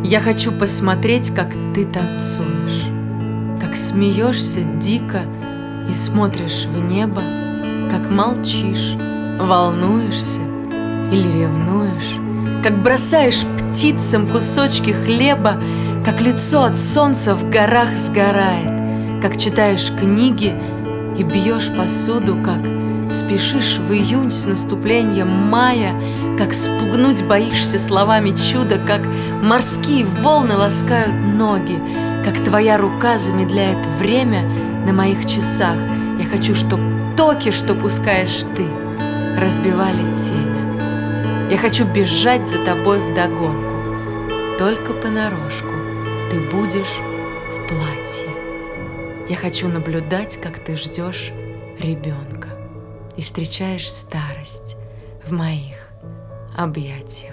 Я хочу посмотреть, как ты танцуешь, как смеешься дико и смотришь в небо, как молчишь, волнуешься или ревнуешь, как бросаешь птицам кусочки хлеба, как лицо от солнца в горах сгорает, как читаешь книги и бьешь посуду, как спешишь в июнь с наступлением мая, как спугнуть боишься словами чуда, как морские волны ласкают ноги, как твоя рука замедляет время на моих часах. Я хочу, чтоб токи, что пускаешь ты, разбивали темя. Я хочу бежать за тобой вдогонку, только понарошку ты будешь в платье. Я хочу наблюдать, как ты ждешь ребенка и встречаешь старость в моих объятиях.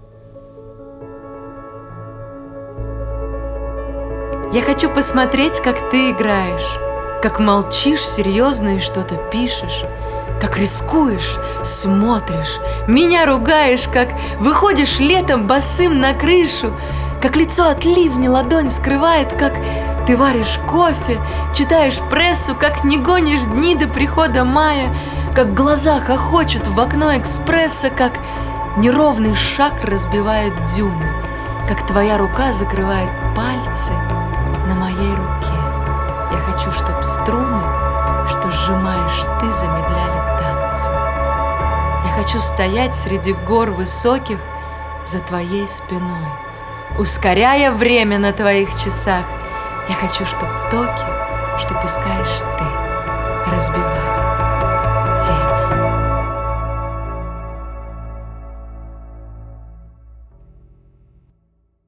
Я хочу посмотреть, как ты играешь, как молчишь серьезно и что-то пишешь, как рискуешь, смотришь, меня ругаешь, как выходишь летом босым на крышу, как лицо от ливня ладонь скрывает, как ты варишь кофе, читаешь прессу, как не гонишь дни до прихода мая, как глаза хохочут в окно экспресса, как неровный шаг разбивает дюны, как твоя рука закрывает пальцы на моей руке. Я хочу, чтоб струны, что сжимаешь ты, замедляли танцы. Я хочу стоять среди гор высоких за твоей спиной, ускоряя время на твоих часах. Я хочу, чтоб токи, что пускаешь ты, разбивали темя.